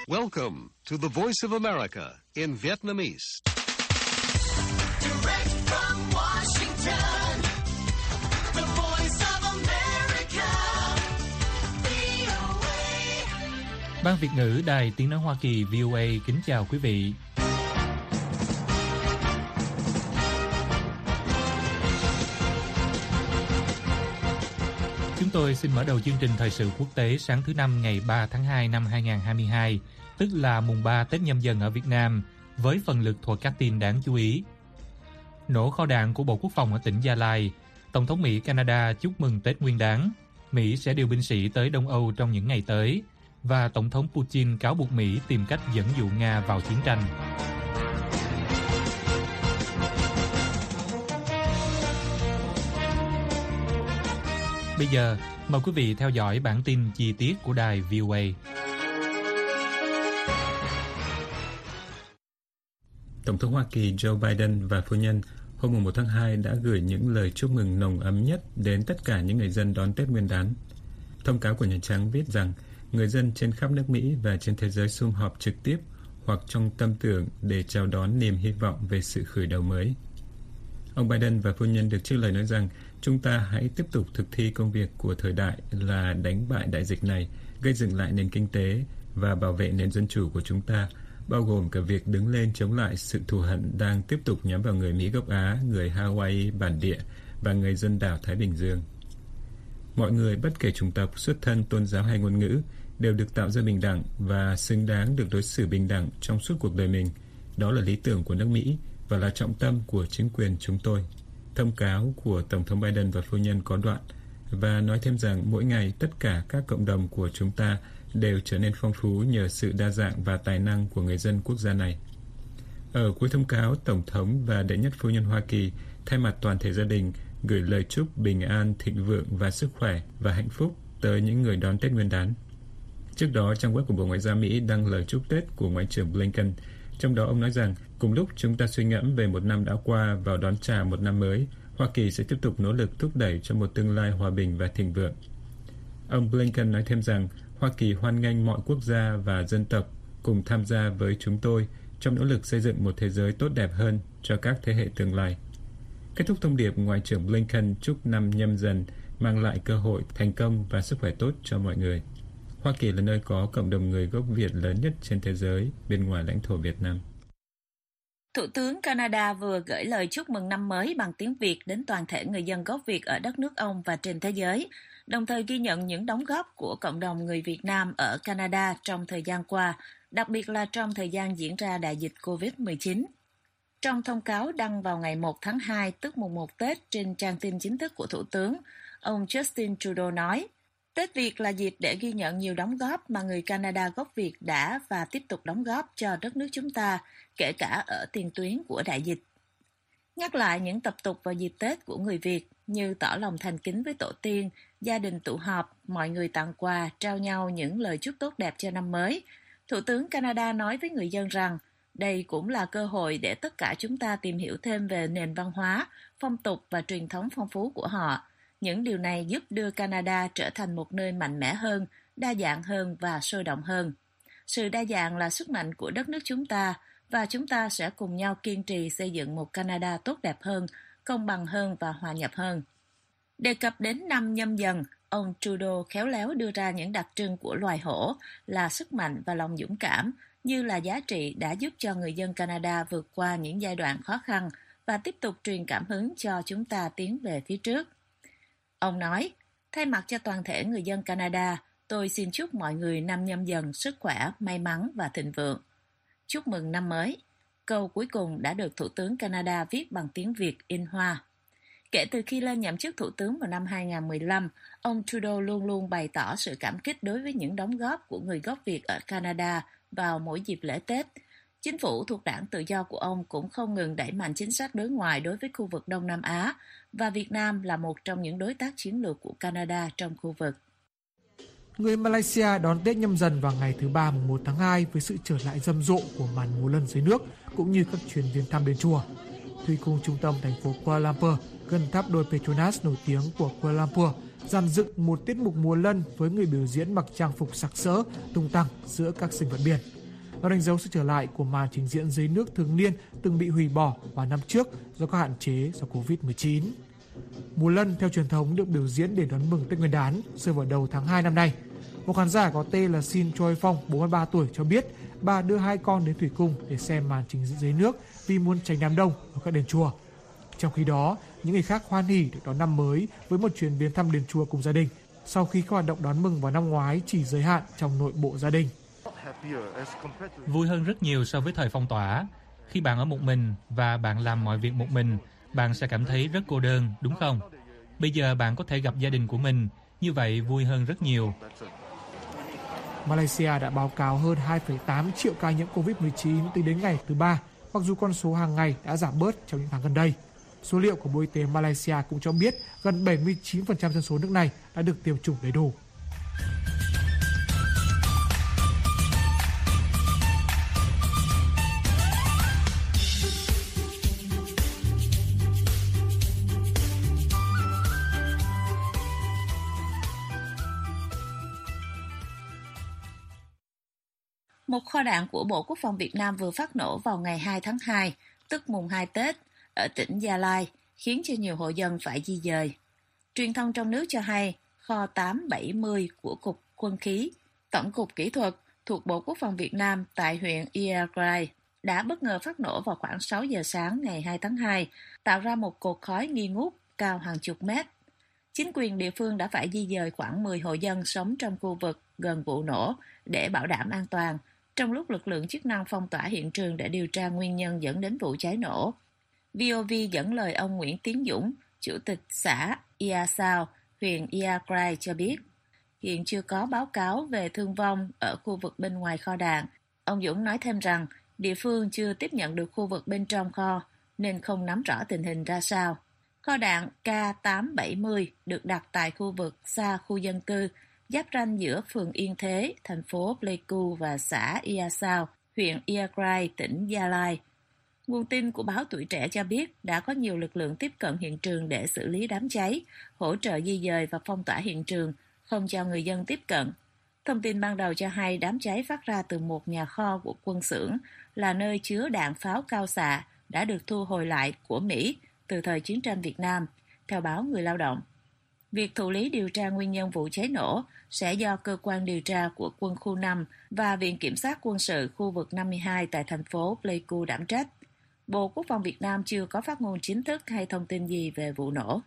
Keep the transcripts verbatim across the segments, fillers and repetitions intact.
Welcome to the Voice of America in Vietnamese. Direct from Washington, the Voice of America, vê o a. Ban Việt ngữ Đài Tiếng nói Hoa Kỳ vê o a kính chào quý vị. Chúng tôi xin mở đầu chương trình thời sự quốc tế sáng thứ Năm ngày ba tháng hai năm hai nghìn không trăm hai mươi hai, tức là mùng ba Tết Nhâm Dần ở Việt Nam, với phần lược thuộc các tin đáng chú ý. Nổ kho đạn của Bộ Quốc phòng ở tỉnh Gia Lai, Tổng thống Mỹ Canada chúc mừng Tết Nguyên đán, Mỹ sẽ điều binh sĩ tới Đông Âu trong những ngày tới, và Tổng thống Putin cáo buộc Mỹ tìm cách dẫn dụ Nga vào chiến tranh. Bây giờ, mời quý vị theo dõi bản tin chi tiết của đài vê o a. Tổng thống Hoa Kỳ Joe Biden và phu nhân hôm mùng một tháng hai đã gửi những lời chúc mừng nồng ấm nhất đến tất cả những người dân đón Tết Nguyên đán. Thông cáo của Nhà Trắng viết rằng người dân trên khắp nước Mỹ và trên thế giới sum họp trực tiếp hoặc trong tâm tưởng để chào đón niềm hy vọng về sự khởi đầu mới. Ông Biden và phu nhân được trích lời nói rằng chúng ta hãy tiếp tục thực thi công việc của thời đại là đánh bại đại dịch này, gây dựng lại nền kinh tế và bảo vệ nền dân chủ của chúng ta, bao gồm cả việc đứng lên chống lại sự thù hận đang tiếp tục nhắm vào người Mỹ gốc Á, người Hawaii bản địa và người dân đảo Thái Bình Dương. Mọi người, bất kể chủng tộc, xuất thân, tôn giáo hay ngôn ngữ, đều được tạo ra bình đẳng và xứng đáng được đối xử bình đẳng trong suốt cuộc đời mình. Đó là lý tưởng của nước Mỹ và là trọng tâm của chính quyền chúng tôi. Thông cáo của Tổng thống Biden và phu nhân có đoạn và nói thêm rằng mỗi ngày tất cả các cộng đồng của chúng ta đều trở nên phong phú nhờ sự đa dạng và tài năng của người dân quốc gia này. Ở cuối thông cáo, Tổng thống và đệ nhất phu nhân Hoa Kỳ thay mặt toàn thể gia đình gửi lời chúc bình an, thịnh vượng và sức khỏe và hạnh phúc tới những người đón Tết Nguyên đán. Trước đó, trang web của Bộ Ngoại giao Mỹ đăng lời chúc Tết của Ngoại trưởng Blinken. Trong đó ông nói rằng, cùng lúc chúng ta suy ngẫm về một năm đã qua vào đón chào một năm mới, Hoa Kỳ sẽ tiếp tục nỗ lực thúc đẩy cho một tương lai hòa bình và thịnh vượng. Ông Blinken nói thêm rằng, Hoa Kỳ hoan nghênh mọi quốc gia và dân tộc cùng tham gia với chúng tôi trong nỗ lực xây dựng một thế giới tốt đẹp hơn cho các thế hệ tương lai. Kết thúc thông điệp, Ngoại trưởng Blinken chúc năm Nhâm Dần mang lại cơ hội, thành công và sức khỏe tốt cho mọi người. Hoa Kỳ là nơi có cộng đồng người gốc Việt lớn nhất trên thế giới bên ngoài lãnh thổ Việt Nam. Thủ tướng Canada vừa gửi lời chúc mừng năm mới bằng tiếng Việt đến toàn thể người dân gốc Việt ở đất nước ông và trên thế giới, đồng thời ghi nhận những đóng góp của cộng đồng người Việt Nam ở Canada trong thời gian qua, đặc biệt là trong thời gian diễn ra đại dịch covid mười chín. Trong thông cáo đăng vào ngày một tháng hai, tức mùng một Tết trên trang tin chính thức của Thủ tướng, ông Justin Trudeau nói, Tết Việt là dịp để ghi nhận nhiều đóng góp mà người Canada gốc Việt đã và tiếp tục đóng góp cho đất nước chúng ta, kể cả ở tiền tuyến của đại dịch. Nhắc lại những tập tục vào dịp Tết của người Việt như tỏ lòng thành kính với tổ tiên, gia đình tụ họp, mọi người tặng quà, trao nhau những lời chúc tốt đẹp cho năm mới, Thủ tướng Canada nói với người dân rằng đây cũng là cơ hội để tất cả chúng ta tìm hiểu thêm về nền văn hóa, phong tục và truyền thống phong phú của họ. Những điều này giúp đưa Canada trở thành một nơi mạnh mẽ hơn, đa dạng hơn và sôi động hơn. Sự đa dạng là sức mạnh của đất nước chúng ta, và chúng ta sẽ cùng nhau kiên trì xây dựng một Canada tốt đẹp hơn, công bằng hơn và hòa nhập hơn. Đề cập đến năm Nhâm Dần, ông Trudeau khéo léo đưa ra những đặc trưng của loài hổ là sức mạnh và lòng dũng cảm, như là giá trị đã giúp cho người dân Canada vượt qua những giai đoạn khó khăn và tiếp tục truyền cảm hứng cho chúng ta tiến về phía trước. Ông nói, thay mặt cho toàn thể người dân Canada, tôi xin chúc mọi người năm Nhâm Dần sức khỏe, may mắn và thịnh vượng. Chúc mừng năm mới. Câu cuối cùng đã được Thủ tướng Canada viết bằng tiếng Việt in hoa. Kể từ khi lên nhậm chức Thủ tướng vào năm hai nghìn không trăm mười lăm, ông Trudeau luôn luôn bày tỏ sự cảm kích đối với những đóng góp của người gốc Việt ở Canada vào mỗi dịp lễ Tết. Chính phủ thuộc đảng Tự do của ông cũng không ngừng đẩy mạnh chính sách đối ngoại đối với khu vực Đông Nam Á, và Việt Nam là một trong những đối tác chiến lược của Canada trong khu vực. Người Malaysia đón Tết Nhâm Dần vào ngày thứ ba mùng một tháng hai với sự trở lại rầm rộ của màn múa lân dưới nước cũng như các chuyến viếng thăm đền chùa. Thủy cung trung tâm thành phố Kuala Lumpur, gần tháp đôi Petronas nổi tiếng của Kuala Lumpur, dàn dựng một tiết mục múa lân với người biểu diễn mặc trang phục sặc sỡ, tung tăng giữa các sinh vật biển. Nó đánh dấu sự trở lại của màn trình diễn dưới nước thường niên từng bị hủy bỏ vào năm trước do các hạn chế do covid mười chín. Múa lân theo truyền thống được biểu diễn để đón mừng Tết Nguyên đán rơi vào đầu tháng hai năm nay. Một khán giả có tên là Sin Choi Phong, bốn mươi ba tuổi cho biết bà đưa hai con đến thủy cung để xem màn trình diễn dưới nước vì muốn tránh đám đông ở các đền chùa. Trong khi đó, những người khác hoan hỉ được đón năm mới với một chuyến viếng thăm đền chùa cùng gia đình sau khi các hoạt động đón mừng vào năm ngoái chỉ giới hạn trong nội bộ gia đình. Vui hơn rất nhiều so với thời phong tỏa. Khi bạn ở một mình và bạn làm mọi việc một mình, bạn sẽ cảm thấy rất cô đơn, đúng không? Bây giờ bạn có thể gặp gia đình của mình, như vậy vui hơn rất nhiều. Malaysia đã báo cáo hơn hai phẩy tám triệu ca nhiễm covid mười chín tính đến ngày thứ ba, mặc dù con số hàng ngày đã giảm bớt trong những tháng gần đây. Số liệu của Bộ Y tế Malaysia cũng cho biết gần bảy mươi chín phần trăm dân số nước này đã được tiêm chủng đầy đủ. Một kho đạn của Bộ Quốc phòng Việt Nam vừa phát nổ vào ngày hai tháng hai, tức mùng hai Tết, ở tỉnh Gia Lai, khiến cho nhiều hộ dân phải di dời. Truyền thông trong nước cho hay, kho tám bảy mươi của Cục Quân khí, Tổng cục Kỹ thuật thuộc Bộ Quốc phòng Việt Nam tại huyện Iagrai đã bất ngờ phát nổ vào khoảng sáu giờ sáng ngày hai tháng hai, tạo ra một cột khói nghi ngút cao hàng chục mét. Chính quyền địa phương đã phải di dời khoảng mười hộ dân sống trong khu vực gần vụ nổ để bảo đảm an toàn, trong lúc lực lượng chức năng phong tỏa hiện trường để điều tra nguyên nhân dẫn đến vụ cháy nổ. vê o vê dẫn lời ông Nguyễn Tiến Dũng, Chủ tịch xã Ia Sao, huyện Iagrai cho biết, hiện chưa có báo cáo về thương vong ở khu vực bên ngoài kho đạn. Ông Dũng nói thêm rằng, địa phương chưa tiếp nhận được khu vực bên trong kho, nên không nắm rõ tình hình ra sao. Kho đạn K tám bảy mươi được đặt tại khu vực xa khu dân cư, giáp ranh giữa phường Yên Thế, thành phố Pleiku và xã Ia Sao, huyện Iagrai, tỉnh Gia Lai. Nguồn tin của báo Tuổi Trẻ cho biết đã có nhiều lực lượng tiếp cận hiện trường để xử lý đám cháy, hỗ trợ di dời và phong tỏa hiện trường, không cho người dân tiếp cận. Thông tin ban đầu cho hay đám cháy phát ra từ một nhà kho của quân xưởng, là nơi chứa đạn pháo cao xạ đã được thu hồi lại của Mỹ từ thời chiến tranh Việt Nam, theo báo Người Lao động. Việc thụ lý điều tra nguyên nhân vụ cháy nổ sẽ do cơ quan điều tra của quân khu năm và Viện Kiểm sát quân sự khu vực năm mươi hai tại thành phố Pleiku đảm trách. Bộ Quốc phòng Việt Nam chưa có phát ngôn chính thức hay thông tin gì về vụ nổ.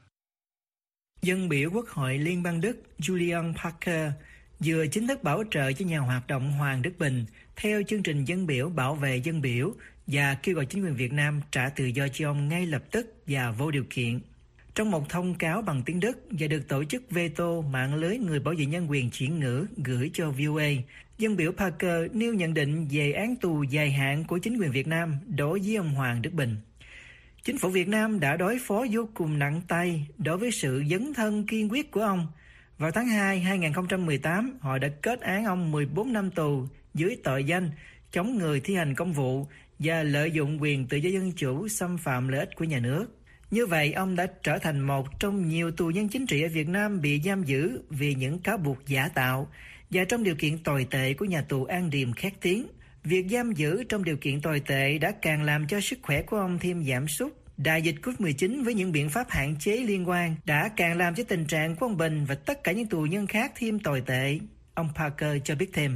Dân biểu Quốc hội Liên bang Đức Julian Parker vừa chính thức bảo trợ cho nhà hoạt động Hoàng Đức Bình theo chương trình dân biểu bảo vệ dân biểu và kêu gọi chính quyền Việt Nam trả tự do cho ông ngay lập tức và vô điều kiện. Trong một thông cáo bằng tiếng Đức và được tổ chức Veto mạng lưới người bảo vệ nhân quyền chuyển ngữ gửi cho vê o a, dân biểu Parker nêu nhận định về án tù dài hạn của chính quyền Việt Nam đối với ông Hoàng Đức Bình. Chính phủ Việt Nam đã đối phó vô cùng nặng tay đối với sự dấn thân kiên quyết của ông. Vào tháng hai năm hai nghìn không trăm mười tám, họ đã kết án ông mười bốn năm tù dưới tội danh chống người thi hành công vụ và lợi dụng quyền tự do dân chủ xâm phạm lợi ích của nhà nước. Như vậy, ông đã trở thành một trong nhiều tù nhân chính trị ở Việt Nam bị giam giữ vì những cáo buộc giả tạo và trong điều kiện tồi tệ của nhà tù An Điềm khét tiếng. Việc giam giữ trong điều kiện tồi tệ đã càng làm cho sức khỏe của ông thêm giảm sút. Đại dịch covid mười chín với những biện pháp hạn chế liên quan đã càng làm cho tình trạng của ông Bình và tất cả những tù nhân khác thêm tồi tệ. Ông Parker cho biết thêm.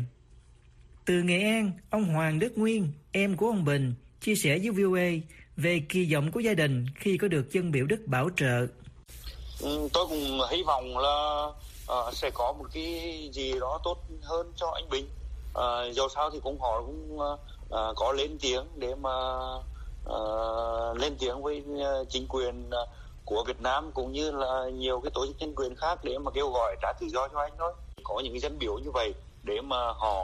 Từ Nghệ An, ông Hoàng Đức Nguyên, em của ông Bình, chia sẻ với vê o a về kỳ vọng của gia đình khi có được dân biểu Đức bảo trợ. Ừ, tôi cũng hy vọng là uh, sẽ có một cái gì đó tốt hơn cho anh Bình. Uh, dẫu sao thì cũng họ cũng uh, có lên tiếng để mà uh, lên tiếng với uh, chính quyền uh, của Việt Nam cũng như là nhiều cái tổ chức nhân quyền khác để mà kêu gọi trả tự do cho anh thôi. Có những cái dân biểu như vậy để mà họ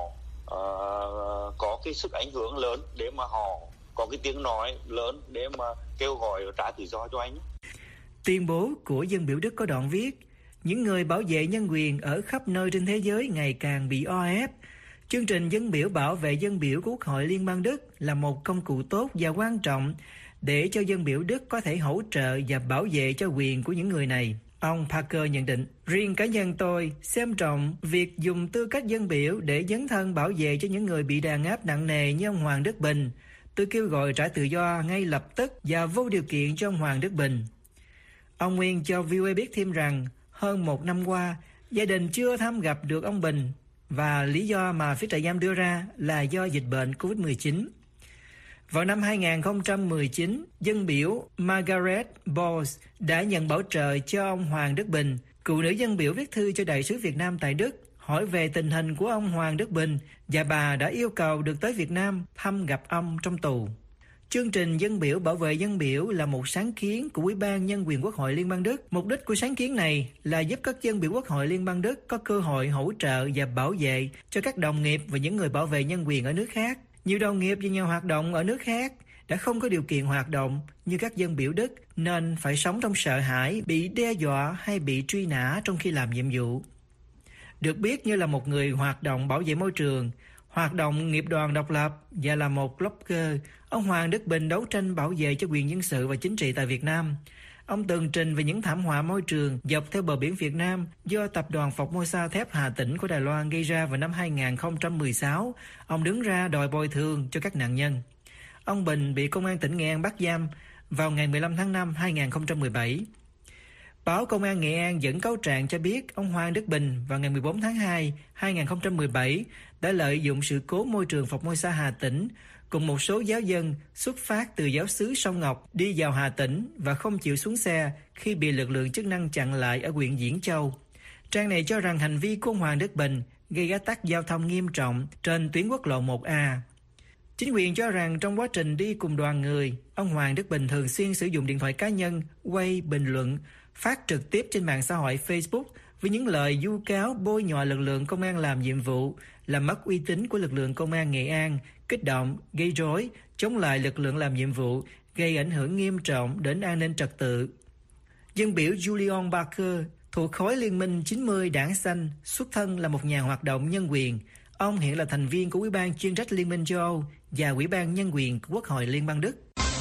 uh, có cái sức ảnh hưởng lớn để mà họ có cái tiếng nói lớn để mà kêu gọi trả tự do cho anh. Tuyên bố của dân biểu Đức có đoạn viết, những người bảo vệ nhân quyền ở khắp nơi trên thế giới ngày càng bị o ép. Chương trình dân biểu bảo vệ dân biểu của Quốc hội Liên bang Đức là một công cụ tốt và quan trọng để cho dân biểu Đức có thể hỗ trợ và bảo vệ cho quyền của những người này. Ông Parker nhận định, riêng cá nhân tôi xem trọng việc dùng tư cách dân biểu để dấn thân bảo vệ cho những người bị đàn áp nặng nề như ông Hoàng Đức Bình. Tôi kêu gọi trả tự do ngay lập tức và vô điều kiện cho ông Hoàng Đức Bình. Ông Nguyên cho vê o a biết thêm rằng hơn một năm qua, gia đình chưa thăm gặp được ông Bình và lý do mà phía trại giam đưa ra là do dịch bệnh covid mười chín. Vào năm hai không một chín, dân biểu Margaret Bowles đã nhận bảo trợ cho ông Hoàng Đức Bình. Cựu nữ dân biểu viết thư cho đại sứ Việt Nam tại Đức hỏi về tình hình của ông Hoàng Đức Bình và bà đã yêu cầu được tới Việt Nam thăm gặp ông trong tù. Chương trình Dân biểu bảo vệ dân biểu là một sáng kiến của Ủy ban Nhân quyền Quốc hội Liên bang Đức. Mục đích của sáng kiến này là giúp các dân biểu Quốc hội Liên bang Đức có cơ hội hỗ trợ và bảo vệ cho các đồng nghiệp và những người bảo vệ nhân quyền ở nước khác. Nhiều đồng nghiệp và nhà hoạt động ở nước khác đã không có điều kiện hoạt động như các dân biểu Đức nên phải sống trong sợ hãi, bị đe dọa hay bị truy nã trong khi làm nhiệm vụ. Được biết như là một người hoạt động bảo vệ môi trường, hoạt động nghiệp đoàn độc lập và là một blogger, ông Hoàng Đức Bình đấu tranh bảo vệ cho quyền dân sự và chính trị tại Việt Nam. Ông tường trình về những thảm họa môi trường dọc theo bờ biển Việt Nam do tập đoàn Formosa thép Hà Tĩnh của Đài Loan gây ra vào năm hai không một sáu. Ông đứng ra đòi bồi thường cho các nạn nhân. Ông Bình bị Công an tỉnh Nghệ An bắt giam vào ngày mười lăm tháng năm hai không một bảy. Báo Công an Nghệ An dẫn cáo trạng cho biết ông Hoàng Đức Bình vào ngày mười bốn tháng hai hai không một bảy đã lợi dụng sự cố môi trường Formosa Hà Tĩnh cùng một số giáo dân xuất phát từ giáo xứ Sông Ngọc đi vào Hà Tĩnh và không chịu xuống xe khi bị lực lượng chức năng chặn lại ở huyện Diễn Châu. Trang này cho rằng hành vi của ông Hoàng Đức Bình gây ách tắc giao thông nghiêm trọng trên tuyến quốc lộ một A. Chính quyền cho rằng trong quá trình đi cùng đoàn người, ông Hoàng Đức Bình thường xuyên sử dụng điện thoại cá nhân, quay, bình luận, phát trực tiếp trên mạng xã hội Facebook với những lời vu cáo bôi nhọ lực lượng công an làm nhiệm vụ, làm mất uy tín của lực lượng công an Nghệ An, kích động, gây rối, chống lại lực lượng làm nhiệm vụ, gây ảnh hưởng nghiêm trọng đến an ninh trật tự. Dân biểu Julian Parker thuộc khối Liên minh chín mươi Đảng Xanh, xuất thân là một nhà hoạt động nhân quyền. Ông hiện là thành viên của Ủy ban chuyên trách Liên minh châu Âu và Ủy ban Nhân quyền của Quốc hội Liên bang Đức.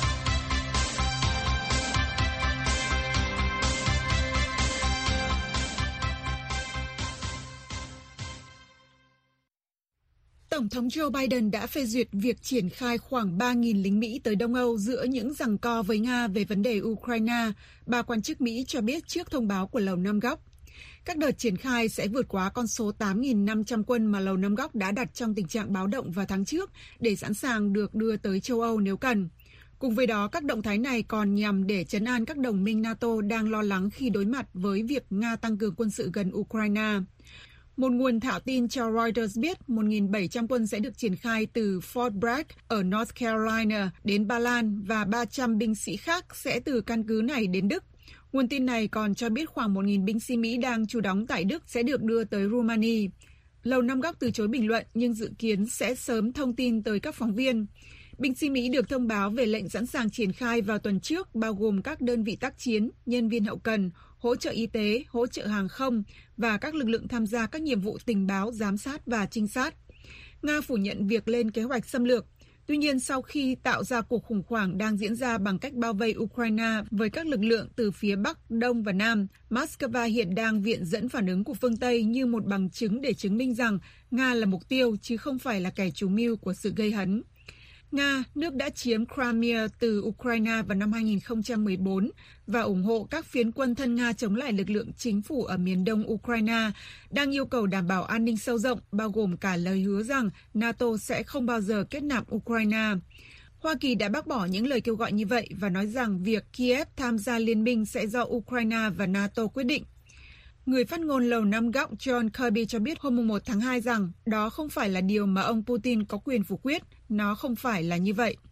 Tổng thống Joe Biden đã phê duyệt việc triển khai khoảng ba nghìn lính Mỹ tới Đông Âu giữa những giằng co với Nga về vấn đề Ukraine, ba quan chức Mỹ cho biết trước thông báo của Lầu Năm Góc. Các đợt triển khai sẽ vượt quá con số tám nghìn năm trăm quân mà Lầu Năm Góc đã đặt trong tình trạng báo động vào tháng trước để sẵn sàng được đưa tới châu Âu nếu cần. Cùng với đó, các động thái này còn nhằm để trấn an các đồng minh NATO đang lo lắng khi đối mặt với việc Nga tăng cường quân sự gần Ukraine. Một nguồn thạo tin cho Reuters biết một nghìn bảy trăm quân sẽ được triển khai từ Fort Bragg ở North Carolina đến Ba Lan và ba trăm binh sĩ khác sẽ từ căn cứ này đến Đức. Nguồn tin này còn cho biết khoảng một nghìn binh sĩ Mỹ đang trú đóng tại Đức sẽ được đưa tới Rumani. Lầu Năm Góc từ chối bình luận nhưng dự kiến sẽ sớm thông tin tới các phóng viên. Binh sĩ Mỹ được thông báo về lệnh sẵn sàng triển khai vào tuần trước, bao gồm các đơn vị tác chiến, nhân viên hậu cần, hỗ trợ y tế, hỗ trợ hàng không và các lực lượng tham gia các nhiệm vụ tình báo, giám sát và trinh sát. Nga phủ nhận việc lên kế hoạch xâm lược. Tuy nhiên, sau khi tạo ra cuộc khủng hoảng đang diễn ra bằng cách bao vây Ukraine với các lực lượng từ phía Bắc, Đông và Nam, Moscow hiện đang viện dẫn phản ứng của phương Tây như một bằng chứng để chứng minh rằng Nga là mục tiêu chứ không phải là kẻ chủ mưu của sự gây hấn. Nga, nước đã chiếm Crimea từ Ukraine vào năm hai nghìn không trăm mười bốn và ủng hộ các phiến quân thân Nga chống lại lực lượng chính phủ ở miền đông Ukraine, đang yêu cầu đảm bảo an ninh sâu rộng, bao gồm cả lời hứa rằng NATO sẽ không bao giờ kết nạp Ukraine. Hoa Kỳ đã bác bỏ những lời kêu gọi như vậy và nói rằng việc Kiev tham gia liên minh sẽ do Ukraine và NATO quyết định. Người phát ngôn Lầu Năm Góc John Kirby cho biết hôm một tháng hai rằng đó không phải là điều mà ông Putin có quyền phủ quyết, nó không phải là như vậy.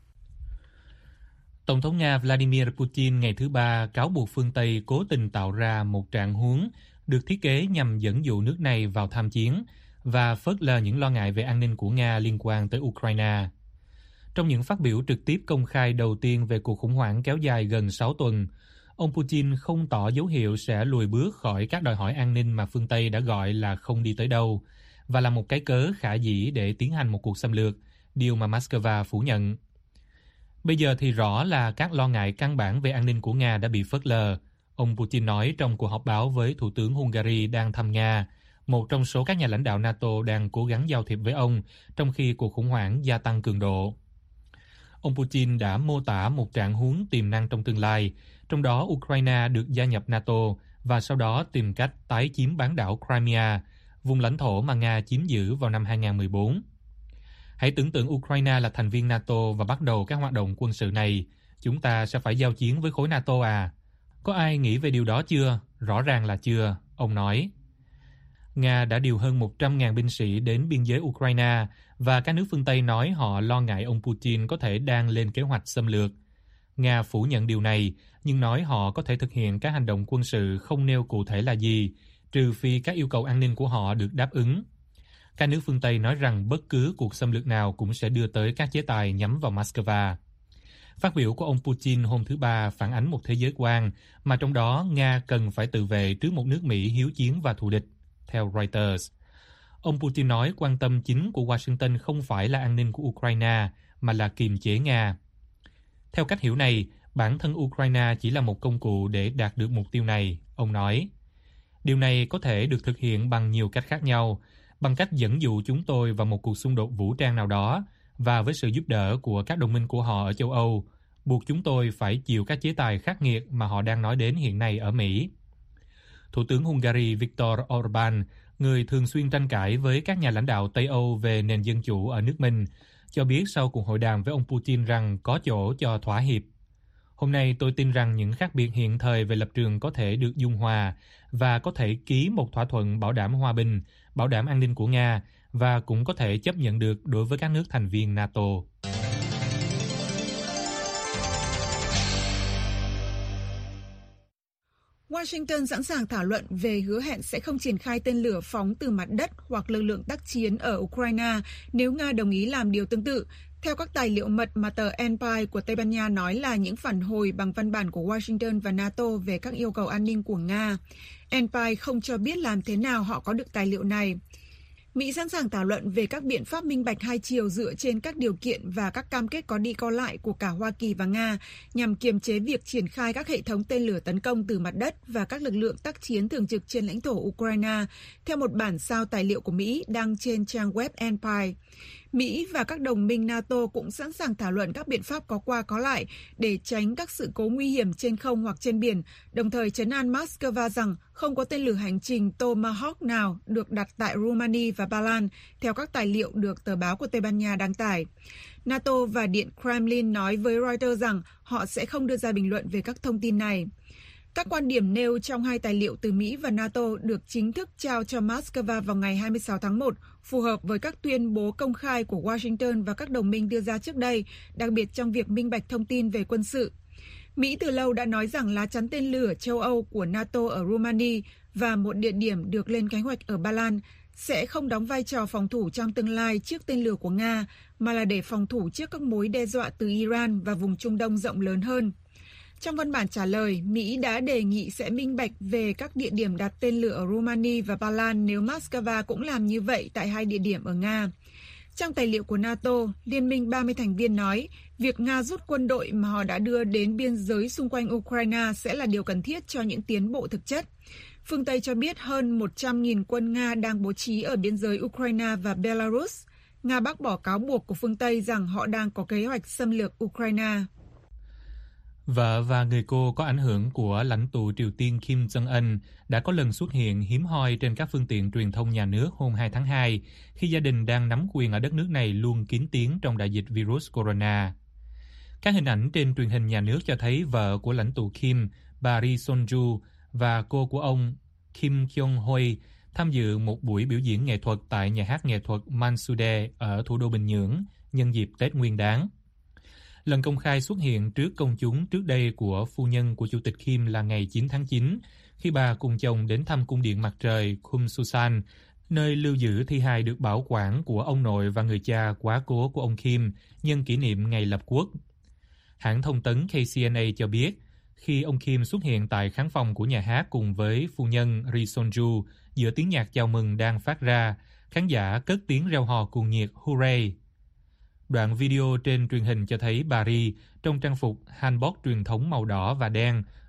Tổng thống Nga Vladimir Putin ngày thứ Ba cáo buộc phương Tây cố tình tạo ra một trạng huống được thiết kế nhằm dẫn dụ nước này vào tham chiến và phớt lờ những lo ngại về an ninh của Nga liên quan tới Ukraine. Trong những phát biểu trực tiếp công khai đầu tiên về cuộc khủng hoảng kéo dài gần sáu tuần, ông Putin không tỏ dấu hiệu sẽ lùi bước khỏi các đòi hỏi an ninh mà phương Tây đã gọi là không đi tới đâu, và là một cái cớ khả dĩ để tiến hành một cuộc xâm lược, điều mà Moscow phủ nhận. Bây giờ thì rõ là các lo ngại căn bản về an ninh của Nga đã bị phớt lờ, Ông Putin nói trong cuộc họp báo với Thủ tướng Hungary đang thăm Nga, một trong số các nhà lãnh đạo NATO đang cố gắng giao thiệp với ông trong khi cuộc khủng hoảng gia tăng cường độ. Ông Putin đã mô tả một trạng huống tiềm năng trong tương lai, trong đó Ukraine được gia nhập NATO và sau đó tìm cách tái chiếm bán đảo Crimea, vùng lãnh thổ mà Nga chiếm giữ vào năm hai không một bốn. Hãy tưởng tượng Ukraine là thành viên NATO và bắt đầu các hoạt động quân sự này. Chúng ta sẽ phải giao chiến với khối NATO à? Có ai nghĩ về điều đó chưa? Rõ ràng là chưa, ông nói. Nga đã điều hơn một trăm nghìn binh sĩ đến biên giới Ukraine và các nước phương Tây nói họ lo ngại ông Putin có thể đang lên kế hoạch xâm lược. Nga phủ nhận điều này, nhưng nói họ có thể thực hiện các hành động quân sự không nêu cụ thể là gì, trừ phi các yêu cầu an ninh của họ được đáp ứng. Các nước phương Tây nói rằng bất cứ cuộc xâm lược nào cũng sẽ đưa tới các chế tài nhắm vào Moscow. Phát biểu của ông Putin hôm thứ Ba phản ánh một thế giới quan mà trong đó Nga cần phải tự vệ trước một nước Mỹ hiếu chiến và thù địch, theo Reuters. Ông Putin nói quan tâm chính của Washington không phải là an ninh của Ukraine, mà là kiềm chế Nga. Theo cách hiểu này, bản thân Ukraine chỉ là một công cụ để đạt được mục tiêu này, ông nói. Điều này có thể được thực hiện bằng nhiều cách khác nhau, bằng cách dẫn dụ chúng tôi vào một cuộc xung đột vũ trang nào đó, và với sự giúp đỡ của các đồng minh của họ ở châu Âu, buộc chúng tôi phải chịu các chế tài khắc nghiệt mà họ đang nói đến hiện nay ở Mỹ. Thủ tướng Hungary Viktor Orbán, người thường xuyên tranh cãi với các nhà lãnh đạo Tây Âu về nền dân chủ ở nước mình, cho biết sau cuộc hội đàm với ông Putin rằng có chỗ cho thỏa hiệp. Hôm nay tôi tin rằng những khác biệt hiện thời về lập trường có thể được dung hòa và có thể ký một thỏa thuận bảo đảm hòa bình, bảo đảm an ninh của Nga và cũng có thể chấp nhận được đối với các nước thành viên NATO. Washington sẵn sàng thảo luận về hứa hẹn sẽ không triển khai tên lửa phóng từ mặt đất hoặc lực lượng tác chiến ở Ukraine nếu Nga đồng ý làm điều tương tự. Theo các tài liệu mật mà tờ Empire của Tây Ban Nha nói là những phản hồi bằng văn bản của Washington và NATO về các yêu cầu an ninh của Nga. Empire không cho biết làm thế nào họ có được tài liệu này. Mỹ sẵn sàng thảo luận về các biện pháp minh bạch hai chiều dựa trên các điều kiện và các cam kết có đi có lại của cả Hoa Kỳ và Nga nhằm kiềm chế việc triển khai các hệ thống tên lửa tấn công từ mặt đất và các lực lượng tác chiến thường trực trên lãnh thổ Ukraine, theo một bản sao tài liệu của Mỹ đăng trên trang web Empire. Mỹ và các đồng minh NATO cũng sẵn sàng thảo luận các biện pháp có qua có lại để tránh các sự cố nguy hiểm trên không hoặc trên biển, đồng thời trấn an Moscow rằng không có tên lửa hành trình Tomahawk nào được đặt tại Romania và Ba Lan, theo các tài liệu được tờ báo của Tây Ban Nha đăng tải. NATO và Điện Kremlin nói với Reuters rằng họ sẽ không đưa ra bình luận về các thông tin này. Các quan điểm nêu trong hai tài liệu từ Mỹ và NATO được chính thức trao cho Moscow vào ngày hai mươi sáu tháng một, phù hợp với các tuyên bố công khai của Washington và các đồng minh đưa ra trước đây, đặc biệt trong việc minh bạch thông tin về quân sự. Mỹ từ lâu đã nói rằng lá chắn tên lửa châu Âu của NATO ở Romania và một địa điểm được lên kế hoạch ở Ba Lan sẽ không đóng vai trò phòng thủ trong tương lai trước tên lửa của Nga, mà là để phòng thủ trước các mối đe dọa từ Iran và vùng Trung Đông rộng lớn hơn. Trong văn bản trả lời, Mỹ đã đề nghị sẽ minh bạch về các địa điểm đặt tên lửa ở Romania và Ba Lan nếu Moscow cũng làm như vậy tại hai địa điểm ở Nga. Trong tài liệu của NATO, Liên minh ba mươi thành viên nói việc Nga rút quân đội mà họ đã đưa đến biên giới xung quanh Ukraine sẽ là điều cần thiết cho những tiến bộ thực chất. Phương Tây cho biết hơn một trăm nghìn quân Nga đang bố trí ở biên giới Ukraine và Belarus. Nga bác bỏ cáo buộc của phương Tây rằng họ đang có kế hoạch xâm lược Ukraine. Vợ và người cô có ảnh hưởng của lãnh tụ Triều Tiên Kim Jong-un đã có lần xuất hiện hiếm hoi trên các phương tiện truyền thông nhà nước hôm hai tháng hai, khi gia đình đang nắm quyền ở đất nước này luôn kín tiếng trong đại dịch virus corona. Các hình ảnh trên truyền hình nhà nước cho thấy vợ của lãnh tụ Kim, bà Ri Son-ju, và cô của ông Kim Kyung-hoi tham dự một buổi biểu diễn nghệ thuật tại nhà hát nghệ thuật Mansudae ở thủ đô Bình Nhưỡng nhân dịp Tết Nguyên đán. Lần công khai xuất hiện trước công chúng trước đây của phu nhân của Chủ tịch Kim là ngày chín tháng chín, khi bà cùng chồng đến thăm cung điện mặt trời Kumsusan, nơi lưu giữ thi hài được bảo quản của ông nội và người cha quá cố của ông Kim nhân kỷ niệm ngày lập quốc. Hãng thông tấn K C N A cho biết, khi ông Kim xuất hiện tại khán phòng của nhà hát cùng với phu nhân Ri Son-ju, giữa tiếng nhạc chào mừng đang phát ra, khán giả cất tiếng reo hò cuồng nhiệt Hooray! Đoạn video trên truyền hình cho thấy bà Ri trong trang phục hanbok truyền thống màu đỏ và đen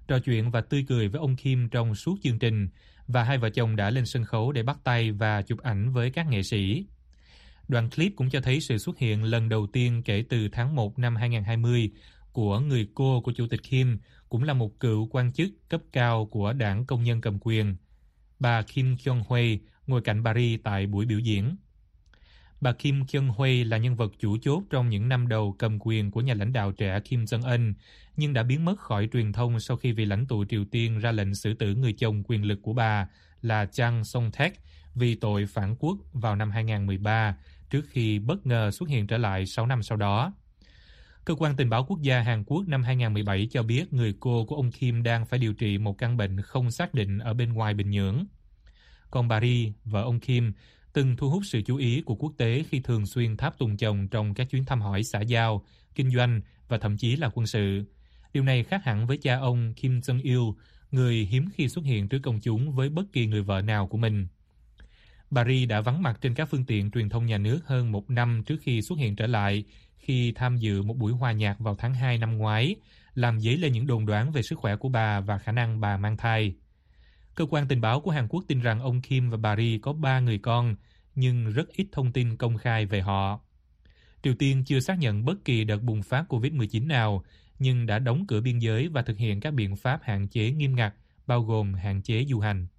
trò chuyện và tươi cười với ông Kim trong suốt chương trình, và hai vợ chồng đã lên sân khấu để bắt tay và chụp ảnh với các nghệ sĩ. Đoạn clip cũng cho thấy sự xuất hiện lần đầu tiên kể từ tháng một năm hai nghìn không trăm hai mươi của người cô của Chủ tịch Kim, cũng là một cựu quan chức cấp cao của đảng Công nhân cầm quyền. Bà Kim Kyung-hwa ngồi cạnh bà Ri tại buổi biểu diễn. Bà Kim Kyung-hwa là nhân vật chủ chốt trong những năm đầu cầm quyền của nhà lãnh đạo trẻ Kim Jong-un, nhưng đã biến mất khỏi truyền thông sau khi vị lãnh tụ Triều Tiên ra lệnh xử tử người chồng quyền lực của bà là Chang Song-taek vì tội phản quốc vào năm hai nghìn không trăm mười ba, trước khi bất ngờ xuất hiện trở lại sáu năm sau đó. Cơ quan tình báo quốc gia Hàn Quốc năm hai nghìn không trăm mười bảy cho biết người cô của ông Kim đang phải điều trị một căn bệnh không xác định ở bên ngoài Bình Nhưỡng. Còn bà Ri, vợ ông Kim, từng thu hút sự chú ý của quốc tế khi thường xuyên tháp tùng chồng trong các chuyến thăm hỏi xã giao, kinh doanh và thậm chí là quân sự. Điều này khác hẳn với cha ông Kim Jong-il, người hiếm khi xuất hiện trước công chúng với bất kỳ người vợ nào của mình. Bà Ri đã vắng mặt trên các phương tiện truyền thông nhà nước hơn một năm trước khi xuất hiện trở lại, khi tham dự một buổi hòa nhạc vào tháng hai năm ngoái, làm dấy lên những đồn đoán về sức khỏe của bà và khả năng bà mang thai. Cơ quan tình báo của Hàn Quốc tin rằng ông Kim và bà Ri có ba người con, nhưng rất ít thông tin công khai về họ. Triều Tiên chưa xác nhận bất kỳ đợt bùng phát covid mười chín nào, nhưng đã đóng cửa biên giới và thực hiện các biện pháp hạn chế nghiêm ngặt, bao gồm hạn chế du hành.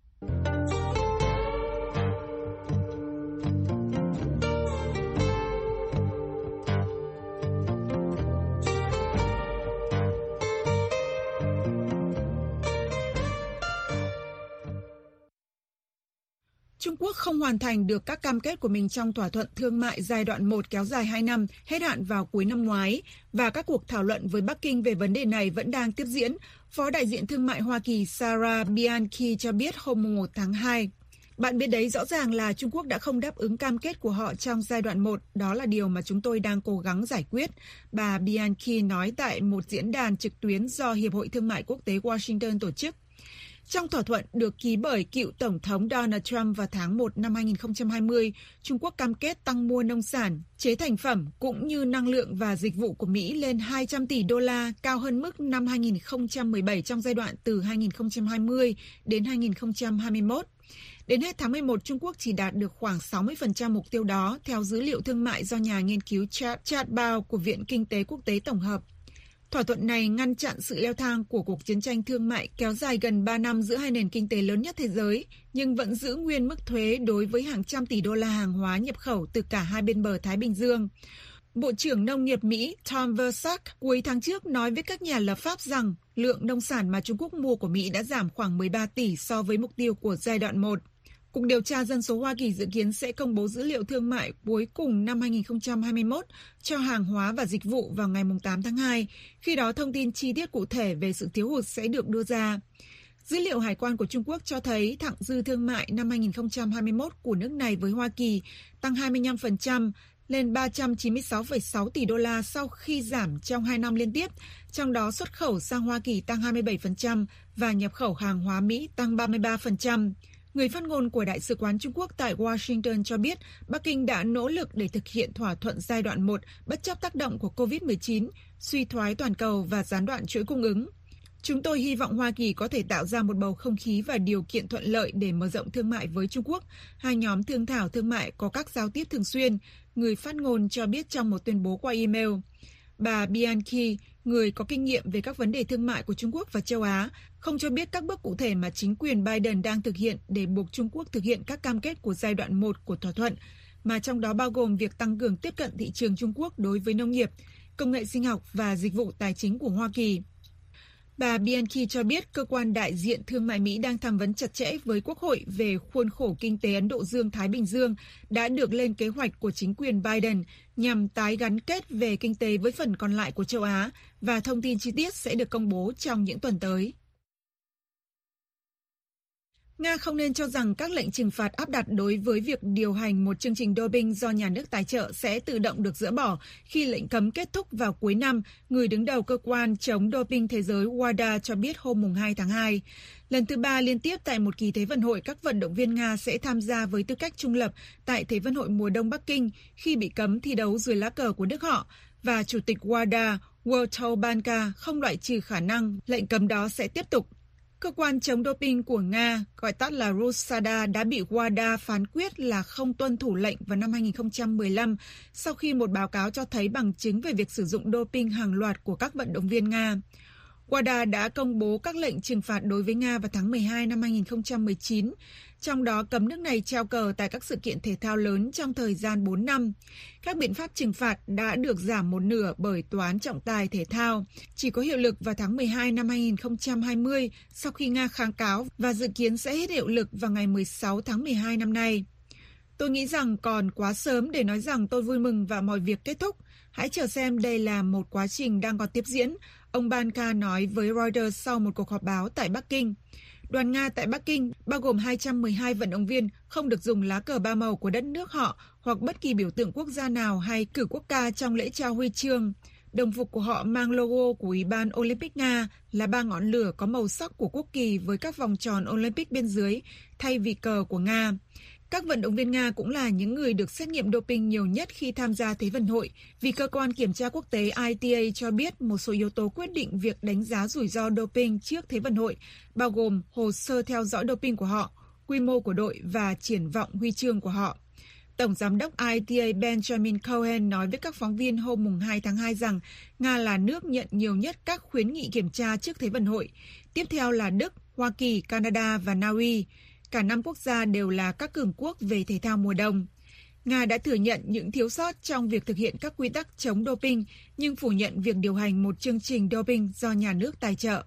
Trung Quốc không hoàn thành được các cam kết của mình trong thỏa thuận thương mại giai đoạn một kéo dài hai năm, hết hạn vào cuối năm ngoái, và các cuộc thảo luận với Bắc Kinh về vấn đề này vẫn đang tiếp diễn, Phó đại diện thương mại Hoa Kỳ Sarah Bianchi cho biết hôm một tháng hai. Bạn biết đấy, rõ ràng là Trung Quốc đã không đáp ứng cam kết của họ trong giai đoạn một, đó là điều mà chúng tôi đang cố gắng giải quyết, bà Bianchi nói tại một diễn đàn trực tuyến do Hiệp hội Thương mại Quốc tế Washington tổ chức. Trong thỏa thuận được ký bởi cựu Tổng thống Donald Trump vào tháng một năm hai nghìn không trăm hai mươi, Trung Quốc cam kết tăng mua nông sản, chế thành phẩm cũng như năng lượng và dịch vụ của Mỹ lên hai trăm tỷ đô la, cao hơn mức năm hai nghìn không trăm mười bảy trong giai đoạn từ hai nghìn không trăm hai mươi đến hai nghìn không trăm hai mươi mốt. Đến hết tháng mười một, Trung Quốc chỉ đạt được khoảng sáu mươi phần trăm mục tiêu đó, theo dữ liệu thương mại do nhà nghiên cứu Chad, Chad Bao của Viện Kinh tế Quốc tế tổng hợp. Thỏa thuận này ngăn chặn sự leo thang của cuộc chiến tranh thương mại kéo dài gần ba năm giữa hai nền kinh tế lớn nhất thế giới, nhưng vẫn giữ nguyên mức thuế đối với hàng trăm tỷ đô la hàng hóa nhập khẩu từ cả hai bên bờ Thái Bình Dương. Bộ trưởng Nông nghiệp Mỹ Tom Versace cuối tháng trước nói với các nhà lập pháp rằng lượng nông sản mà Trung Quốc mua của Mỹ đã giảm khoảng mười ba tỷ so với mục tiêu của giai đoạn một. Cục điều tra dân số Hoa Kỳ dự kiến sẽ công bố dữ liệu thương mại cuối cùng năm hai nghìn không trăm hai mươi mốt cho hàng hóa và dịch vụ vào ngày tám tháng hai. Khi đó, thông tin chi tiết cụ thể về sự thiếu hụt sẽ được đưa ra. Dữ liệu hải quan của Trung Quốc cho thấy thặng dư thương mại năm hai nghìn không trăm hai mươi mốt của nước này với Hoa Kỳ tăng hai mươi lăm phần trăm lên ba trăm chín mươi sáu phẩy sáu tỷ đô la sau khi giảm trong hai năm liên tiếp. Trong đó, xuất khẩu sang Hoa Kỳ tăng hai mươi bảy phần trăm và nhập khẩu hàng hóa Mỹ tăng ba mươi ba phần trăm. Người phát ngôn của Đại sứ quán Trung Quốc tại Washington cho biết Bắc Kinh đã nỗ lực để thực hiện thỏa thuận giai đoạn một bất chấp tác động của covid mười chín, suy thoái toàn cầu và gián đoạn chuỗi cung ứng. Chúng tôi hy vọng Hoa Kỳ có thể tạo ra một bầu không khí và điều kiện thuận lợi để mở rộng thương mại với Trung Quốc. Hai nhóm thương thảo thương mại có các giao tiếp thường xuyên, người phát ngôn cho biết trong một tuyên bố qua email. Bà Bianchi, người có kinh nghiệm về các vấn đề thương mại của Trung Quốc và châu Á, không cho biết các bước cụ thể mà chính quyền Biden đang thực hiện để buộc Trung Quốc thực hiện các cam kết của giai đoạn một của thỏa thuận, mà trong đó bao gồm việc tăng cường tiếp cận thị trường Trung Quốc đối với nông nghiệp, công nghệ sinh học và dịch vụ tài chính của Hoa Kỳ. Bà Bianchi cho biết cơ quan đại diện thương mại Mỹ đang tham vấn chặt chẽ với Quốc hội về khuôn khổ kinh tế Ấn Độ Dương-Thái Bình Dương đã được lên kế hoạch của chính quyền Biden nhằm tái gắn kết về kinh tế với phần còn lại của châu Á, và thông tin chi tiết sẽ được công bố trong những tuần tới. Nga không nên cho rằng các lệnh trừng phạt áp đặt đối với việc điều hành một chương trình doping do nhà nước tài trợ sẽ tự động được dỡ bỏ khi lệnh cấm kết thúc vào cuối năm, người đứng đầu cơ quan chống doping thế giới W A D A cho biết hôm hai tháng hai. Lần thứ ba liên tiếp tại một kỳ Thế vận hội, các vận động viên Nga sẽ tham gia với tư cách trung lập tại Thế vận hội mùa đông Bắc Kinh khi bị cấm thi đấu dưới lá cờ của nước họ, và Chủ tịch W A D A World Banka không loại trừ khả năng lệnh cấm đó sẽ tiếp tục. Cơ quan chống doping của Nga, gọi tắt là Rusada, đã bị vê a đê a phán quyết là không tuân thủ lệnh vào năm hai không một lăm sau khi một báo cáo cho thấy bằng chứng về việc sử dụng doping hàng loạt của các vận động viên Nga. vê a đê a đã công bố các lệnh trừng phạt đối với Nga vào tháng mười hai năm hai không một chín, trong đó cấm nước này treo cờ tại các sự kiện thể thao lớn trong thời gian bốn năm. Các biện pháp trừng phạt đã được giảm một nửa bởi Tòa án trọng tài thể thao, chỉ có hiệu lực vào tháng mười hai năm hai không hai không sau khi Nga kháng cáo và dự kiến sẽ hết hiệu lực vào ngày mười sáu tháng mười hai năm nay. Tôi nghĩ rằng còn quá sớm để nói rằng tôi vui mừng và mọi việc kết thúc. Hãy chờ xem đây là một quá trình đang còn tiếp diễn, ông Banka nói với Reuters sau một cuộc họp báo tại Bắc Kinh. Đoàn Nga tại Bắc Kinh, bao gồm hai trăm mười hai vận động viên, không được dùng lá cờ ba màu của đất nước họ hoặc bất kỳ biểu tượng quốc gia nào hay cử quốc ca trong lễ trao huy chương. Đồng phục của họ mang logo của Ủy ban Olympic Nga là ba ngọn lửa có màu sắc của quốc kỳ với các vòng tròn Olympic bên dưới, thay vì cờ của Nga. Các vận động viên Nga cũng là những người được xét nghiệm doping nhiều nhất khi tham gia Thế vận hội, vì cơ quan kiểm tra quốc tế I T A cho biết một số yếu tố quyết định việc đánh giá rủi ro doping trước Thế vận hội, bao gồm hồ sơ theo dõi doping của họ, quy mô của đội và triển vọng huy chương của họ. Tổng giám đốc I T A Benjamin Cohen nói với các phóng viên hôm hai tháng hai rằng Nga là nước nhận nhiều nhất các khuyến nghị kiểm tra trước Thế vận hội. Tiếp theo là Đức, Hoa Kỳ, Canada và Na Uy. Cả năm quốc gia đều là các cường quốc về thể thao mùa đông. Nga đã thừa nhận những thiếu sót trong việc thực hiện các quy tắc chống doping, nhưng phủ nhận việc điều hành một chương trình doping do nhà nước tài trợ.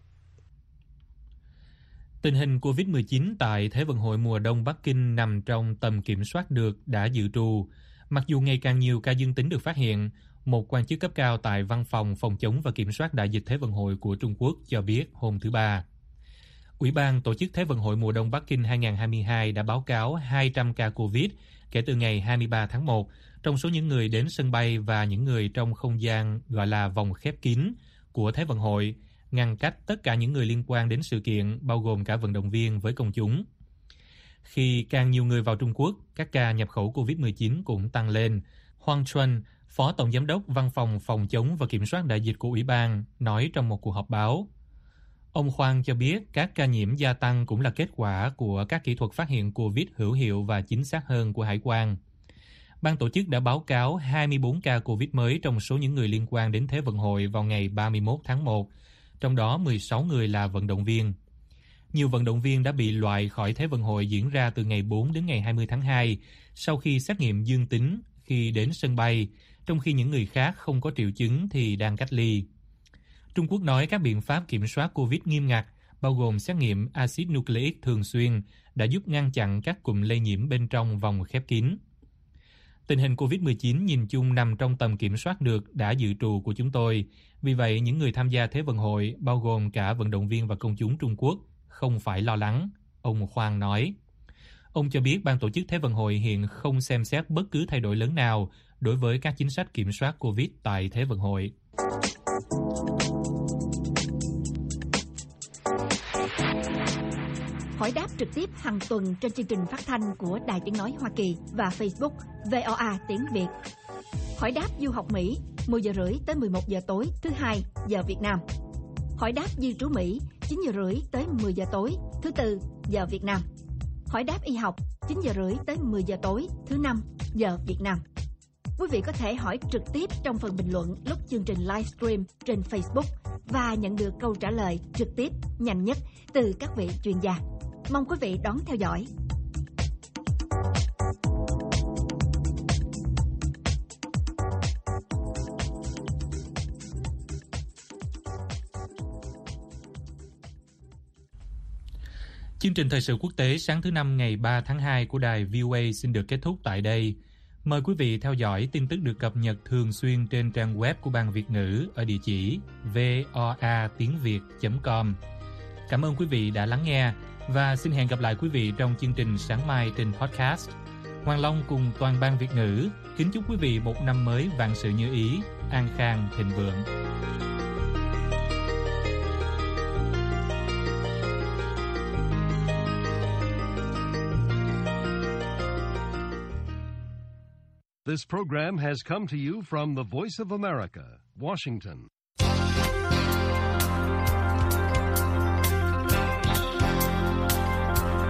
Tình hình covid mười chín tại Thế vận hội mùa đông Bắc Kinh nằm trong tầm kiểm soát được đã dự trù. Mặc dù ngày càng nhiều ca dương tính được phát hiện, một quan chức cấp cao tại Văn phòng Phòng chống và Kiểm soát Đại dịch Thế vận hội của Trung Quốc cho biết hôm thứ Ba. Ủy ban tổ chức Thế vận hội mùa đông Bắc Kinh hai không hai hai đã báo cáo hai trăm ca Covid kể từ ngày hai mươi ba tháng một, trong số những người đến sân bay và những người trong không gian gọi là vòng khép kín của Thế vận hội, ngăn cách tất cả những người liên quan đến sự kiện, bao gồm cả vận động viên với công chúng. Khi càng nhiều người vào Trung Quốc, các ca nhập khẩu covid mười chín cũng tăng lên. Huang Chuan, Phó Tổng Giám đốc Văn phòng Phòng chống và Kiểm soát Đại dịch của Ủy ban, nói trong một cuộc họp báo. Ông Huang cho biết các ca nhiễm gia tăng cũng là kết quả của các kỹ thuật phát hiện Covid hữu hiệu và chính xác hơn của Hải quan. Ban tổ chức đã báo cáo hai mươi bốn ca Covid mới trong số những người liên quan đến Thế vận hội vào ngày ba mươi mốt tháng một, trong đó mười sáu người là vận động viên. Nhiều vận động viên đã bị loại khỏi Thế vận hội diễn ra từ ngày bốn đến ngày hai mươi tháng hai sau khi xét nghiệm dương tính khi đến sân bay, trong khi những người khác không có triệu chứng thì đang cách ly. Trung Quốc nói các biện pháp kiểm soát Covid nghiêm ngặt, bao gồm xét nghiệm axit nucleic thường xuyên, đã giúp ngăn chặn các cụm lây nhiễm bên trong vòng khép kín. Tình hình covid mười chín nhìn chung nằm trong tầm kiểm soát được đã dự trù của chúng tôi. Vì vậy, những người tham gia Thế vận hội, bao gồm cả vận động viên và công chúng Trung Quốc, không phải lo lắng, ông Khoang nói. Ông cho biết ban tổ chức Thế vận hội hiện không xem xét bất cứ thay đổi lớn nào đối với các chính sách kiểm soát Covid tại Thế vận hội. Hỏi đáp trực tiếp hàng tuần trên chương trình phát thanh của Đài Tiếng Nói Hoa Kỳ và Facebook vê o a tiếng Việt. Hỏi đáp du học Mỹ mười giờ rưỡi tới mười một giờ tối thứ hai giờ Việt Nam. Hỏi đáp di trú Mỹ chín giờ rưỡi tới mười giờ tối thứ tư giờ Việt Nam. Hỏi đáp y học chín giờ rưỡi tới mười giờ tối thứ năm giờ Việt Nam. Quý vị có thể hỏi trực tiếp trong phần bình luận lúc chương trình livestream trên Facebook và nhận được câu trả lời trực tiếp nhanh nhất từ các vị chuyên gia. Mong quý vị đón theo dõi. Chương trình thời sự quốc tế sáng thứ Năm ngày ba tháng hai của đài vê o a xin được kết thúc tại đây. Mời quý vị theo dõi tin tức được cập nhật thường xuyên trên trang web của Ban Việt ngữ ở địa chỉ voa tiếng việt chấm com. Cảm ơn quý vị đã lắng nghe và xin hẹn gặp lại quý vị trong chương trình sáng mai trên podcast. Hoàng Long cùng toàn Ban Việt ngữ kính chúc quý vị một năm mới vạn sự như ý, an khang thịnh vượng. This program has come to you from the Voice of America, Washington.